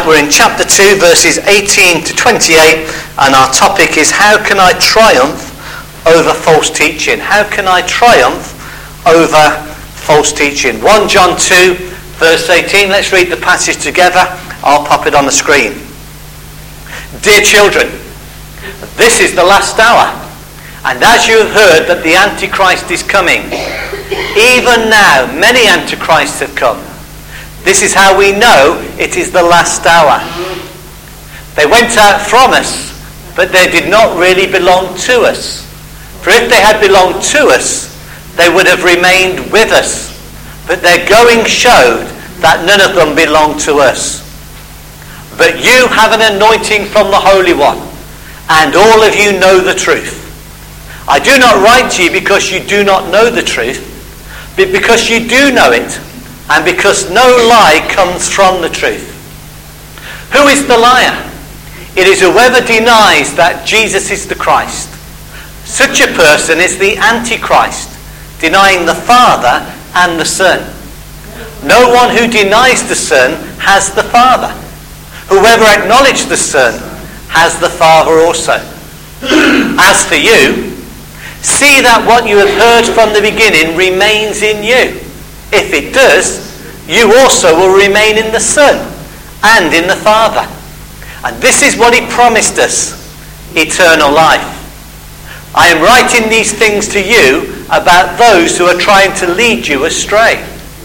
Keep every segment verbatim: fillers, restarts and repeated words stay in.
We're in chapter two, verses eighteen to twenty-eight, and our topic is how can I triumph over false teaching? How can I triumph over false teaching? First John two, verse eighteen. Let's read the passage together. I'll pop it on the screen. Dear children, this is the last hour, and as you have heard that the Antichrist is coming, even now many Antichrists have come. This is how we know it is the last hour. They went out from us, but they did not really belong to us. For if they had belonged to us, they would have remained with us. But their going showed that none of them belonged to us. But you have an anointing from the Holy One, and all of you know the truth. I do not write to you because you do not know the truth, but because you do know it, and because no lie comes from the truth. Who is the liar? It is whoever denies that Jesus is the Christ. Such a person is the Antichrist, denying the Father and the Son. No one who denies the Son has the Father. Whoever acknowledges the Son has the Father also. As for you, see that what you have heard from the beginning remains in you. If it does, you also will remain in the Son and in the Father. And this is what he promised us, eternal life. I am writing these things to you about those who are trying to lead you astray.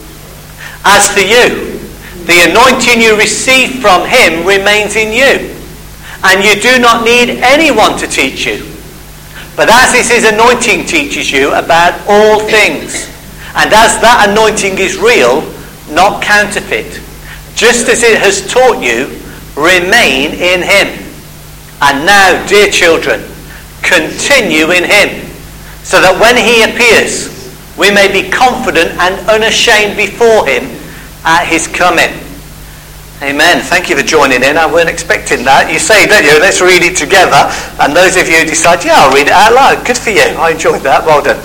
As for you, the anointing you received from him remains in you, and you do not need anyone to teach you. But as his anointing teaches you about all things, and as that anointing is real, not counterfeit, just as it has taught you, remain in him. And now, dear children, continue in him, so that when he appears, we may be confident and unashamed before him at his coming. Amen. Thank you for joining in. I weren't expecting that. You say, don't you, let's read it together. And those of you who decide, yeah, I'll read it out loud. Good for you. I enjoyed that. Well done.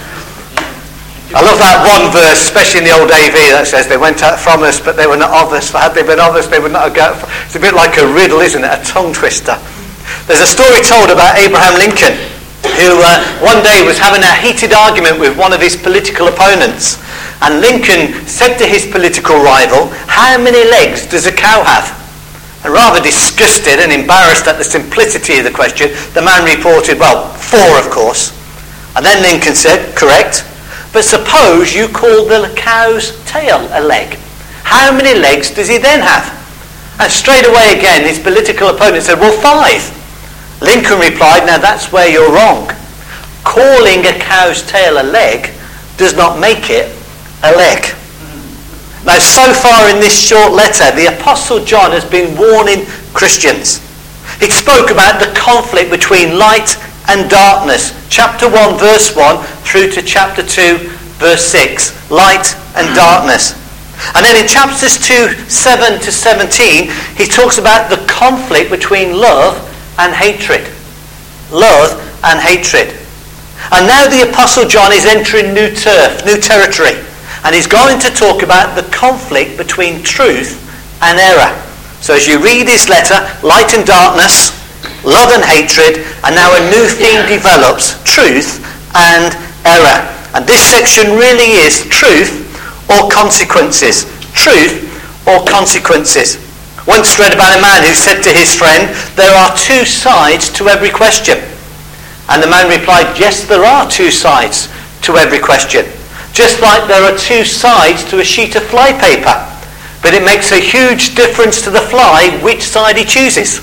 I love that one verse, especially in the old A V, that says they went out from us, but they were not of us. For had they been of us, they would not have gone. It's a bit like a riddle, isn't it? A tongue twister. There's a story told about Abraham Lincoln, who uh, one day was having a heated argument with one of his political opponents. And Lincoln said to his political rival, "How many legs does a cow have?" And rather disgusted and embarrassed at the simplicity of the question, the man reported, "Well, four, of course." And then Lincoln said, "Correct. But suppose you call the cow's tail a leg. How many legs does he then have?" And straight away again his political opponent said, "Well, five." Lincoln replied, "Now that's where you're wrong. Calling a cow's tail a leg does not make it a leg." Now, so far in this short letter, the Apostle John has been warning Christians. He spoke about the conflict between light and darkness. Chapter one, verse one, through to chapter two, verse six. Light and darkness. And then in chapters two, seven to seventeen, he talks about the conflict between love and hatred. Love and hatred. And now the Apostle John is entering new turf, new territory. And he's going to talk about the conflict between truth and error. So as you read his letter, light and darkness, love and hatred, and now a new theme develops, truth and error. And this section really is truth or consequences. Truth or consequences. Once read about a man who said to his friend, "There are two sides to every question." And the man replied, "Yes, there are two sides to every question. Just like there are two sides to a sheet of flypaper. But it makes a huge difference to the fly which side he chooses."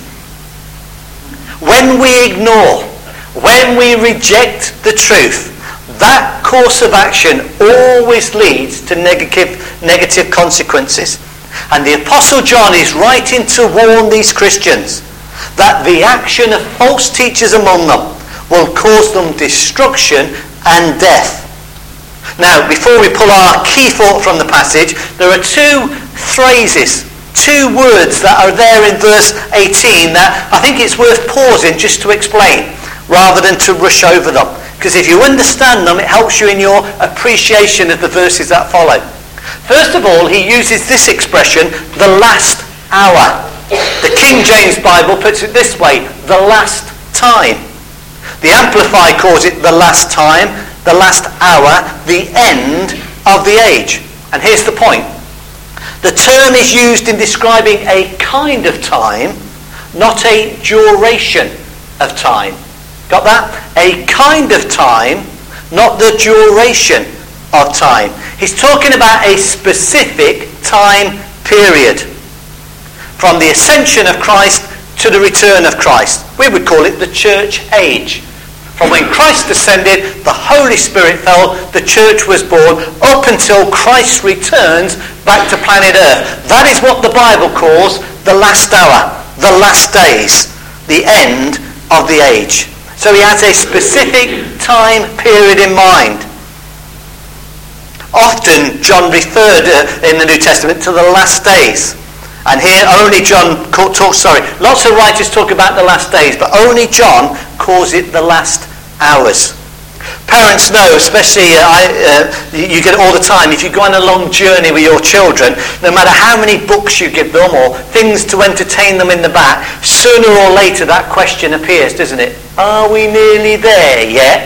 When we ignore, when we reject the truth, that course of action always leads to negative, negative consequences. And the Apostle John is writing to warn these Christians that the action of false teachers among them will cause them destruction and death. Now, before we pull our key thought from the passage, there are two phrases, two words that are there in verse eighteen that I think it's worth pausing just to explain, rather than to rush over them. Because if you understand them, it helps you in your appreciation of the verses that follow. First of all, he uses this expression, the last hour. King James Bible puts it this way, the last time. The Amplified calls it the last time, the last hour, the end of the age. And here's the point. The term is used in describing a kind of time, not a duration of time. Got that? A kind of time, not the duration of time. He's talking about a specific time period. From the ascension of Christ to the return of Christ. We would call it the church age. From when Christ ascended, the Holy Spirit fell, the church was born, up until Christ returns back to planet Earth. That is what the Bible calls the last hour, the last days, the end of the age. So he has a specific time period in mind. Often John referred uh, in the New Testament to the last days. And here only John talks, sorry, lots of writers talk about the last days, but only John calls it the last hours. Parents know, especially uh, I, uh, you get it all the time, if you go on a long journey with your children, no matter how many books you give them or things to entertain them in the back, sooner or later that question appears, doesn't it? Are we nearly there yet?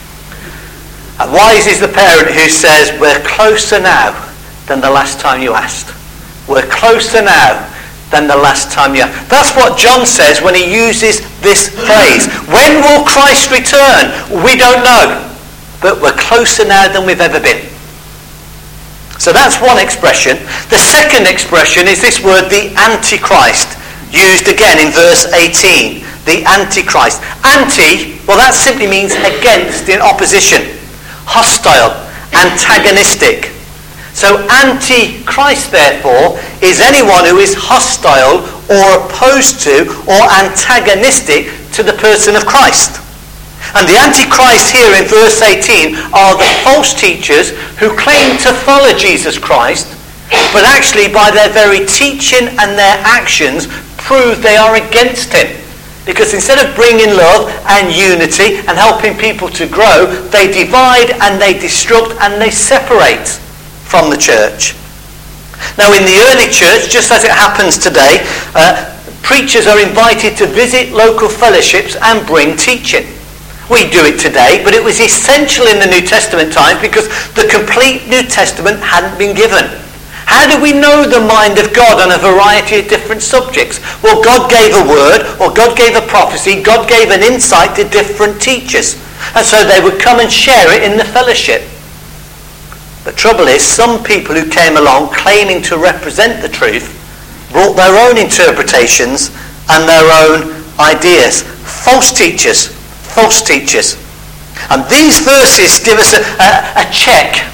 And wise is the parent who says, we're closer now than the last time you asked. We're closer now than the last time you... That's what John says when he uses this phrase. When will Christ return? We don't know. But we're closer now than we've ever been. So that's one expression. The second expression is this word, the Antichrist, used again in verse eighteen. The Antichrist. Anti, well that simply means against, in opposition. Hostile, antagonistic. So Antichrist, therefore, is anyone who is hostile or opposed to or antagonistic to the person of Christ. And the Antichrist here in verse eighteen are the false teachers who claim to follow Jesus Christ, but actually by their very teaching and their actions prove they are against him. Because instead of bringing love and unity and helping people to grow, they divide and they destruct and they separate from the church. Now in the early church, just as it happens today, uh, preachers are invited to visit local fellowships and bring teaching. We do it today, but it was essential in the New Testament times because the complete New Testament hadn't been given. How do we know the mind of God on a variety of different subjects? Well, God gave a word, or God gave a prophecy, God gave an insight to different teachers. And so they would come and share it in the fellowship. The trouble is, some people who came along claiming to represent the truth brought their own interpretations and their own ideas. False teachers, false teachers. And these verses give us a, a, a check.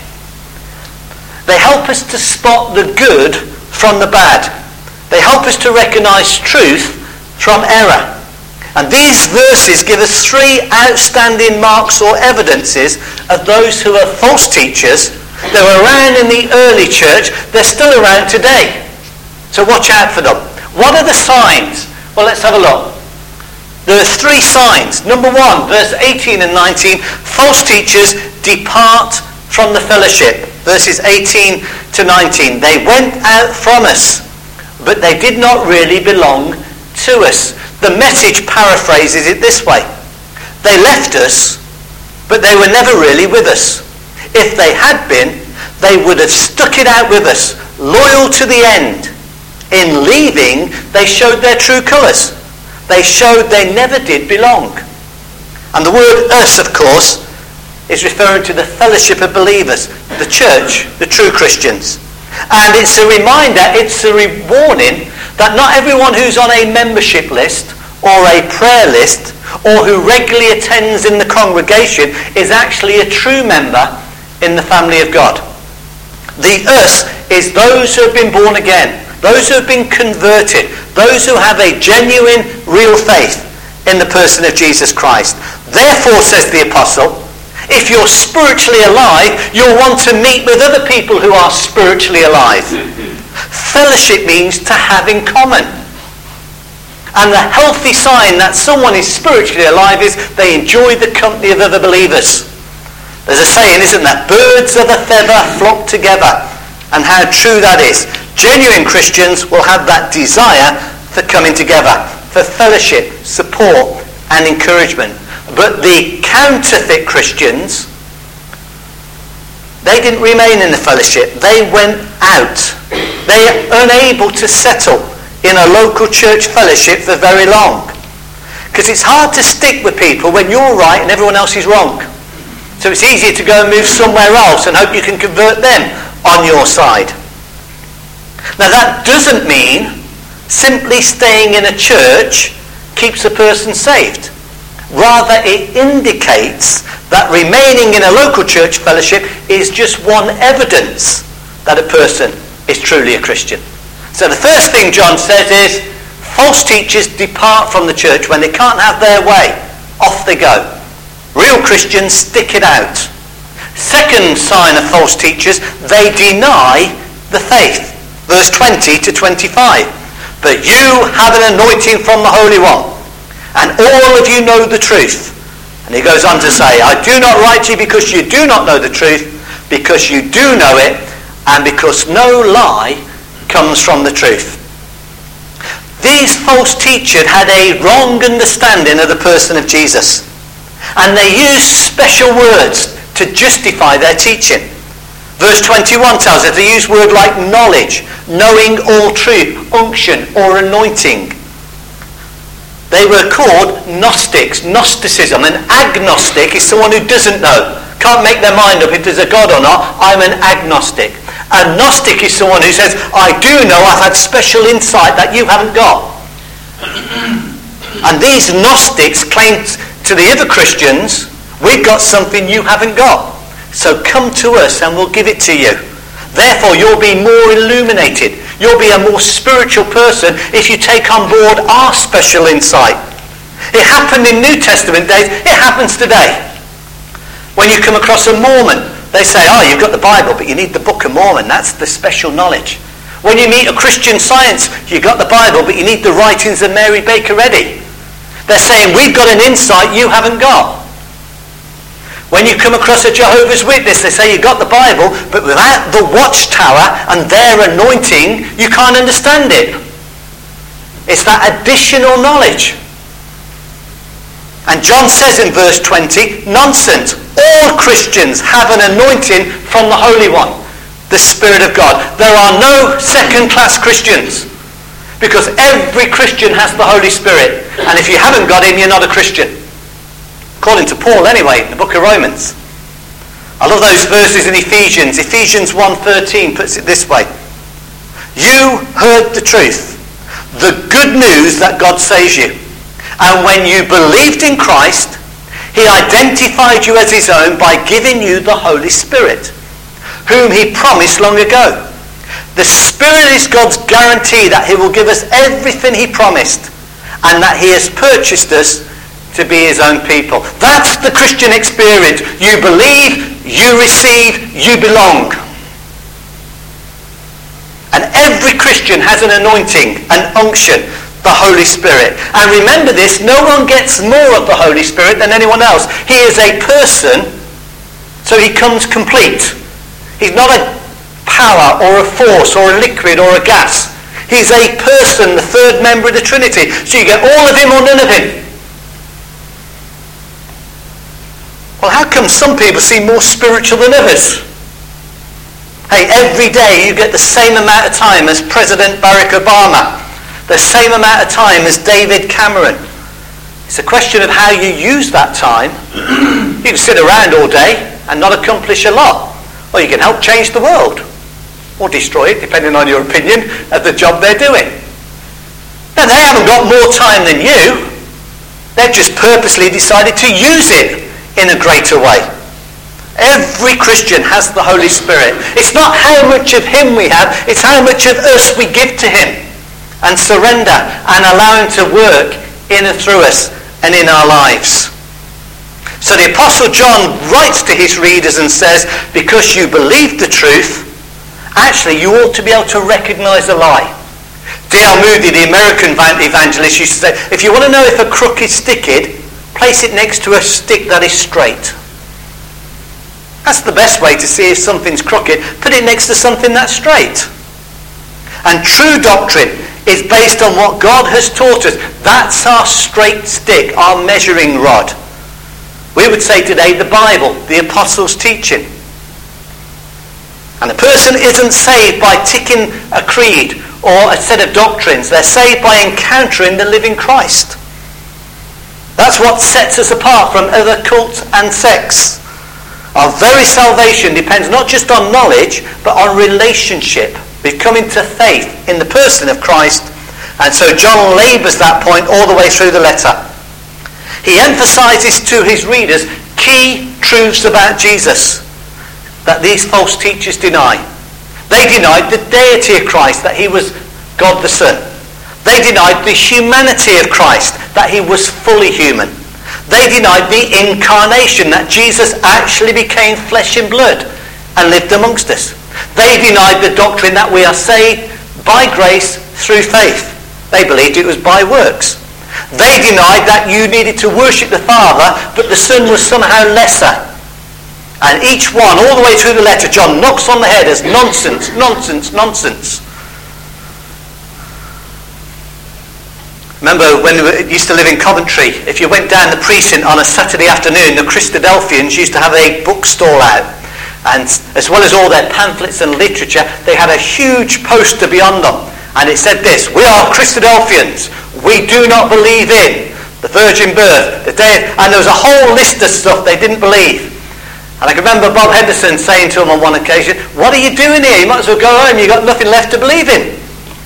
They help us to spot the good from the bad. They help us to recognize truth from error. And these verses give us three outstanding marks or evidences of those who are false teachers. They were around in the early church. They're still around today. So watch out for them. What are the signs? Well, let's have a look. There are three signs. Number one, verse eighteen and nineteen. False teachers depart from the fellowship. Verses eighteen to nineteen. They went out from us, but they did not really belong to us. The Message paraphrases it this way. They left us, but they were never really with us. If they had been, they would have stuck it out with us, loyal to the end. In leaving, they showed their true colours. They showed they never did belong. And the word us, of course, is referring to the fellowship of believers, the church, the true Christians. And it's a reminder, it's a warning that not everyone who's on a membership list or a prayer list or who regularly attends in the congregation is actually a true member in the family of God. The us is those who have been born again, those who have been converted, those who have a genuine, real faith in the person of Jesus Christ. Therefore, says the apostle, if you're spiritually alive, you'll want to meet with other people who are spiritually alive. Fellowship means to have in common. And the healthy sign that someone is spiritually alive is they enjoy the company of other believers. There's a saying, isn't there? Birds of a feather flock together. And how true that is. Genuine Christians will have that desire for coming together, for fellowship, support and encouragement. But the counterfeit Christians, they didn't remain in the fellowship. They went out. They are unable to settle in a local church fellowship for very long. Because it's hard to stick with people when you're right and everyone else is wrong. So it's easier to go and move somewhere else and hope you can convert them on your side. Now that doesn't mean simply staying in a church keeps a person saved. Rather, it indicates that remaining in a local church fellowship is just one evidence that a person is truly a Christian. So the first thing John says is, false teachers depart from the church when they can't have their way. Off they go. Real Christians stick it out. Second sign of false teachers, they deny the faith. Verse twenty to twenty-five. But you have an anointing from the Holy One, and all of you know the truth. And he goes on to say, I do not write to you because you do not know the truth, because you do know it, and because no lie comes from the truth. These false teachers had a wrong understanding of the person of Jesus, and they used special words to justify their teaching. Verse twenty-one tells us they use words like knowledge, knowing all truth, unction or anointing. They were called Gnostics, Gnosticism. An agnostic is someone who doesn't know, can't make their mind up if there's a God or not. I'm an agnostic. A Gnostic is someone who says, I do know, I've had special insight that you haven't got. And these Gnostics claim to the other Christians, we've got something you haven't got. So come to us and we'll give it to you. Therefore you'll be more illuminated. You'll be a more spiritual person if you take on board our special insight. It happened in New Testament days. It happens today. When you come across a Mormon, they say, oh, you've got the Bible, but you need the Book of Mormon. That's the special knowledge. When you meet a Christian Science, you've got the Bible, but you need the writings of Mary Baker Eddy. They're saying, we've got an insight you haven't got. When you come across a Jehovah's Witness, they say you've got the Bible, but without the watchtower and their anointing, you can't understand it. It's that additional knowledge. And John says in verse twenty, nonsense. All Christians have an anointing from the Holy One, the Spirit of God. There are no second-class Christians, because every Christian has the Holy Spirit. And if you haven't got him, you're not a Christian. According to Paul anyway, in the book of Romans. I love those verses in Ephesians. Ephesians one thirteen puts it this way. You heard the truth, the good news that God saves you. And when you believed in Christ, he identified you as his own by giving you the Holy Spirit, whom he promised long ago. The Spirit is God's guarantee that he will give us everything he promised, and that he has purchased us to be his own people. That's the Christian experience. You believe, you receive, you belong. And every Christian has an anointing, an unction, the Holy Spirit. And remember this, no one gets more of the Holy Spirit than anyone else. He is a person, so he comes complete. He's not a power or a force or a liquid or a gas. He's a person, the third member of the Trinity. So you get all of him or none of him. Well, how come some people seem more spiritual than others? Hey, every day you get the same amount of time as President Barack Obama, the same amount of time as David Cameron. It's a question of how you use that time. You can sit around all day and not accomplish a lot, or you can help change the world, or destroy it, depending on your opinion of the job they're doing. Now, they haven't got more time than you. They've just purposely decided to use it in a greater way. Every Christian has the Holy Spirit. It's not how much of him we have, it's how much of us we give to him and surrender and allow him to work in and through us and in our lives. So the Apostle John writes to his readers and says, because you believe the truth, actually you ought to be able to recognize a lie. D L Moody, the American evangelist, used to say, if you want to know if a crook is sticked, place it next to a stick that is straight. That's the best way to see if something's crooked. Put it next to something that's straight. And true doctrine is based on what God has taught us. That's our straight stick, our measuring rod. We would say today the Bible, the apostles' teaching. And a person isn't saved by ticking a creed or a set of doctrines. They're saved by encountering the living Christ. That's what sets us apart from other cults and sects. Our very salvation depends not just on knowledge, but on relationship. We've come into faith in the person of Christ. And so John labours that point all the way through the letter. He emphasises to his readers key truths about Jesus that these false teachers deny. They denied the deity of Christ, that he was God the Son. They denied the humanity of Christ, that he was fully human. They denied the incarnation, that Jesus actually became flesh and blood and lived amongst us. They denied the doctrine that we are saved by grace through faith. They believed it was by works. They denied that you needed to worship the Father, but the Son was somehow lesser. And each one, all the way through the letter, John knocks on the head as nonsense, nonsense, nonsense. Remember when we used to live in Coventry, if you went down the precinct on a Saturday afternoon, the Christadelphians used to have a bookstall out. And as well as all their pamphlets and literature, they had a huge poster beyond them. And it said this: we are Christadelphians. We do not believe in the virgin birth, the day. And there was a whole list of stuff they didn't believe. And I can remember Bob Henderson saying to him on one occasion, "What are you doing here? You might as well go home. You've got nothing left to believe in."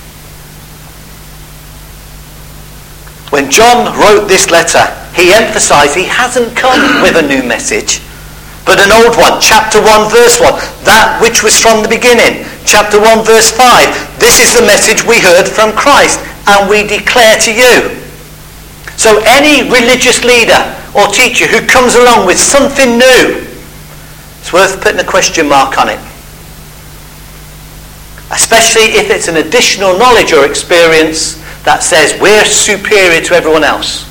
When John wrote this letter, he emphasised he hasn't come with a new message, but an old one. Chapter one, verse one. That which was from the beginning. Chapter one, verse five. This is the message we heard from Christ, and we declare to you. So any religious leader or teacher who comes along with something new, it's worth putting a question mark on it. Especially if it's an additional knowledge or experience that says we're superior to everyone else.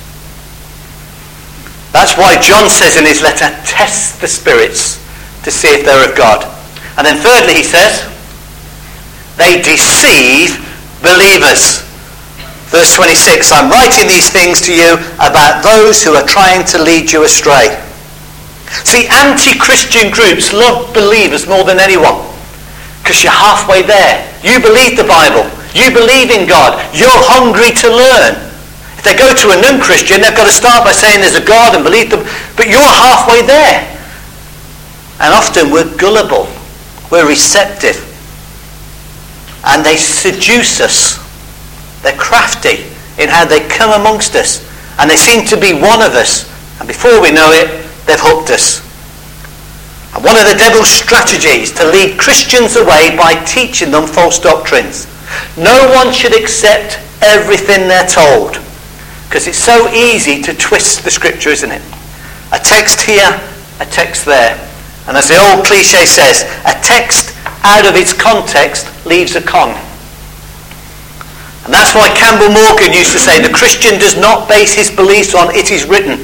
That's why John says in his letter, test the spirits to see if they're of God. And then thirdly he says, they deceive believers. Verse twenty-six, I'm writing these things to you about those who are trying to lead you astray. See, anti-Christian groups love believers more than anyone, because you're halfway there. You believe the Bible. You believe in God. You're hungry to learn. If they go to a non-Christian, they've got to start by saying there's a God and believe them. But you're halfway there. And often we're gullible. We're receptive. And they seduce us. They're crafty in how they come amongst us. And they seem to be one of us. And before we know it, they've hooked us. And one of the devil's strategies to lead Christians away by teaching them false doctrines. No one should accept everything they're told, because it's so easy to twist the scripture, isn't it? A text here, a text there. And as the old cliche says, a text out of its context leaves a con. And that's why Campbell Morgan used to say the Christian does not base his beliefs on it is written.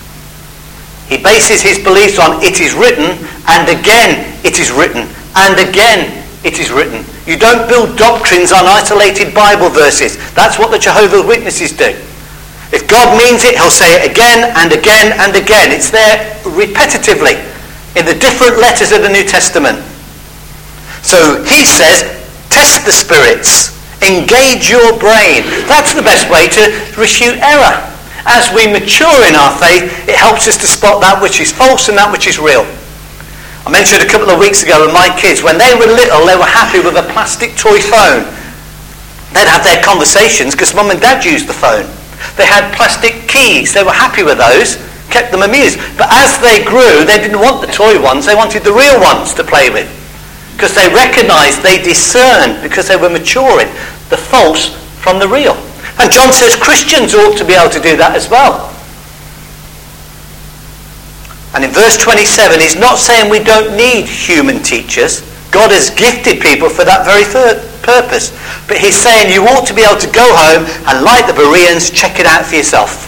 He bases his beliefs on it is written, and again it is written, and again it is written. You don't build doctrines on isolated Bible verses. That's what the Jehovah's Witnesses do. If God means it, he'll say it again and again and again. It's there repetitively in the different letters of the New Testament. So he says, test the spirits. Engage your brain. That's the best way to refute error. As we mature in our faith, it helps us to spot that which is false and that which is real. I mentioned a couple of weeks ago with my kids, when they were little, they were happy with a plastic toy phone. They'd have their conversations because mum and dad used the phone. They had plastic keys. They were happy with those, kept them amused. But as they grew, they didn't want the toy ones. They wanted the real ones to play with, because they recognised, they discerned, because they were maturing, the false from the real. And John says Christians ought to be able to do that as well. And in verse twenty-seven, he's not saying we don't need human teachers. God has gifted people for that very purpose. But he's saying you ought to be able to go home and, like the Bereans, check it out for yourself.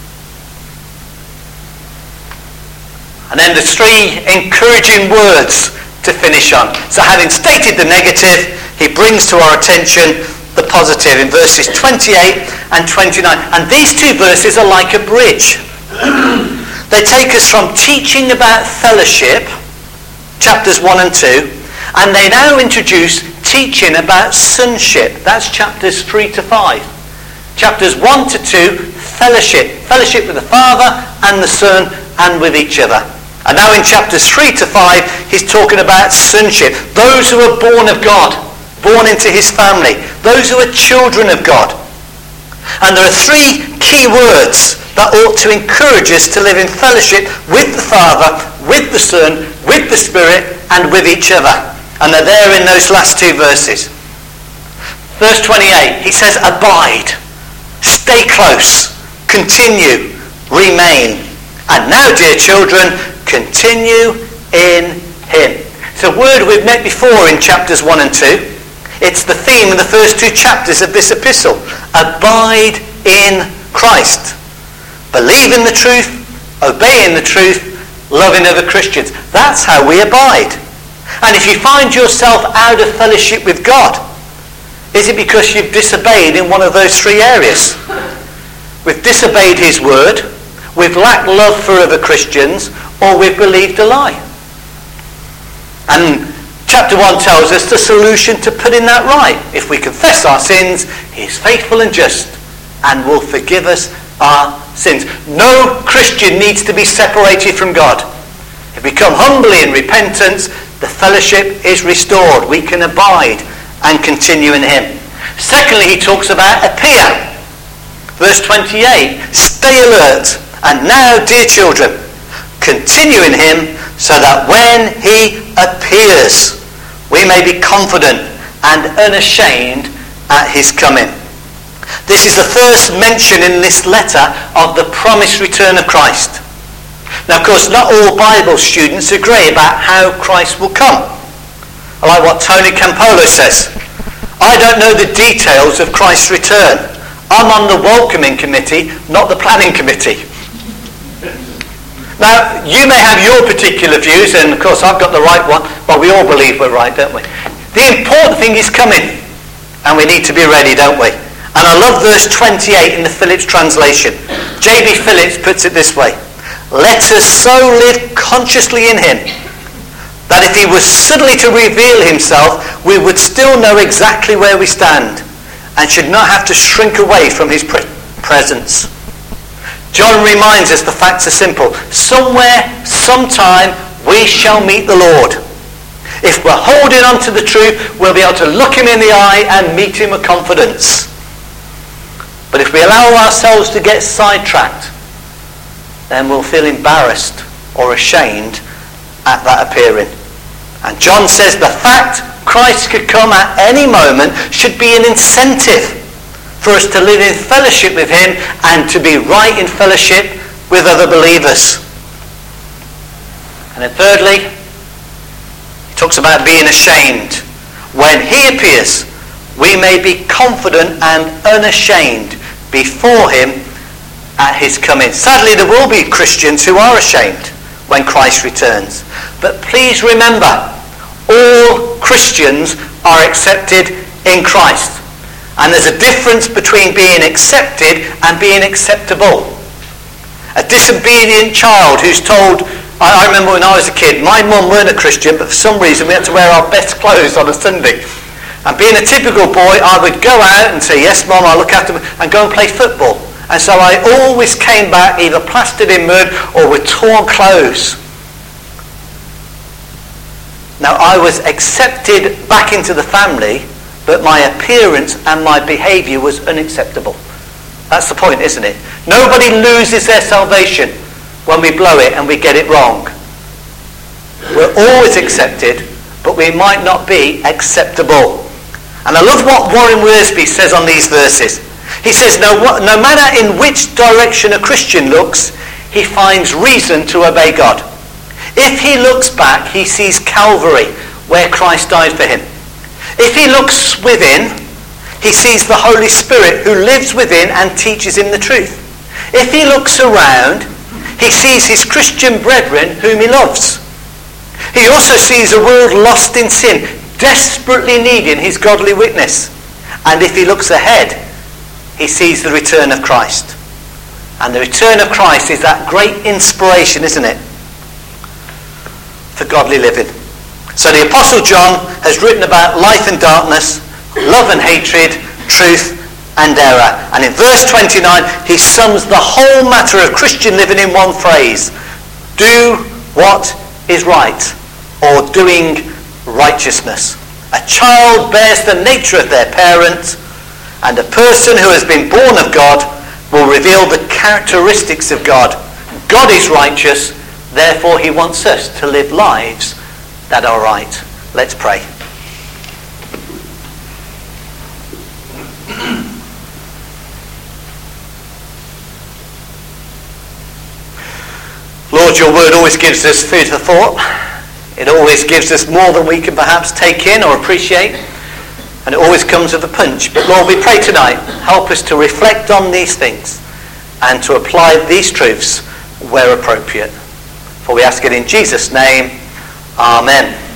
And then there's three encouraging words to finish on. So having stated the negative, he brings to our attention the positive in verses twenty-eight and twenty-nine. And these two verses are like a bridge. They take us from teaching about fellowship, chapters one and two, and they now introduce teaching about sonship. That's chapters three to five. Chapters one to two, fellowship. Fellowship with the Father and the Son and with each other. And now in chapters three to five, he's talking about sonship. Those who are born of God, born into his family. Those who are children of God. And there are three key words that ought to encourage us to live in fellowship with the Father, with the Son, with the Spirit, and with each other. And they're there in those last two verses. Verse twenty-eight, he says, abide, stay close, continue, remain. And now, dear children, continue in him. It's a word we've met before in chapters one and two. It's the theme of the first two chapters of this epistle. Abide in Christ. Believe in the truth, obey in the truth, loving other Christians. That's how we abide. And if you find yourself out of fellowship with God, is it because you've disobeyed in one of those three areas? We've disobeyed his word, we've lacked love for other Christians, or we've believed a lie. And chapter one tells us the solution to putting that right. If we confess our sins, he is faithful and just and will forgive us our sins. No Christian needs to be separated from God. If we come humbly in repentance, the fellowship is restored. We can abide and continue in him. Secondly, he talks about appear. Verse twenty-eight, stay alert. And now, dear children, continue in him so that when he appears, we may be confident and unashamed at his coming. This is the first mention in this letter of the promised return of Christ. Now, of course, not all Bible students agree about how Christ will come. I like what Tony Campolo says. I don't know the details of Christ's return. I'm on the welcoming committee, not the planning committee. Now, you may have your particular views, and of course I've got the right one, but we all believe we're right, don't we? The important thing is coming, and we need to be ready, don't we? And I love verse twenty-eight in the Phillips translation. J B Phillips puts it this way: let us so live consciously in him, that if he was suddenly to reveal himself, we would still know exactly where we stand, and should not have to shrink away from his pre- presence. John reminds us the facts are simple. Somewhere, sometime, we shall meet the Lord. If we're holding on to the truth, we'll be able to look him in the eye and meet him with confidence. But if we allow ourselves to get sidetracked, then we'll feel embarrassed or ashamed at that appearing. And John says the fact Christ could come at any moment should be an incentive for us to live in fellowship with him and to be right in fellowship with other believers. And then thirdly, he talks about being ashamed. When he appears, we may be confident and unashamed before him at his coming. Sadly, there will be Christians who are ashamed when Christ returns. But please remember, all Christians are accepted in Christ. And there's a difference between being accepted and being acceptable. A disobedient child who's told, I, I remember when I was a kid, my mum weren't a Christian, but for some reason we had to wear our best clothes on a Sunday. And being a typical boy, I would go out and say, yes mum, I'll look after me, and go and play football. And so I always came back either plastered in mud or with torn clothes. Now I was accepted back into the family, but my appearance and my behaviour was unacceptable. That's the point, isn't it? Nobody loses their salvation when we blow it and we get it wrong. We're always accepted, but we might not be acceptable. And I love what Warren Wiersbe says on these verses. He says, no, no matter in which direction a Christian looks, he finds reason to obey God. If he looks back, he sees Calvary, where Christ died for him. If he looks within, he sees the Holy Spirit who lives within and teaches him the truth. If he looks around, he sees his Christian brethren whom he loves. He also sees a world lost in sin, desperately needing his godly witness. And if he looks ahead, he sees the return of Christ. And the return of Christ is that great inspiration, isn't it, for godly living. So the Apostle John has written about life and darkness, love and hatred, truth and error. And in verse twenty-nine, he sums the whole matter of Christian living in one phrase: do what is right, or doing righteousness. A child bears the nature of their parent, and a person who has been born of God will reveal the characteristics of God. God is righteous, therefore he wants us to live lives that are right. Let's pray. Lord, your word always gives us food for thought. It always gives us more than we can perhaps take in or appreciate. And it always comes with a punch. But Lord, we pray tonight, help us to reflect on these things and to apply these truths where appropriate. For we ask it in Jesus' name. Amen.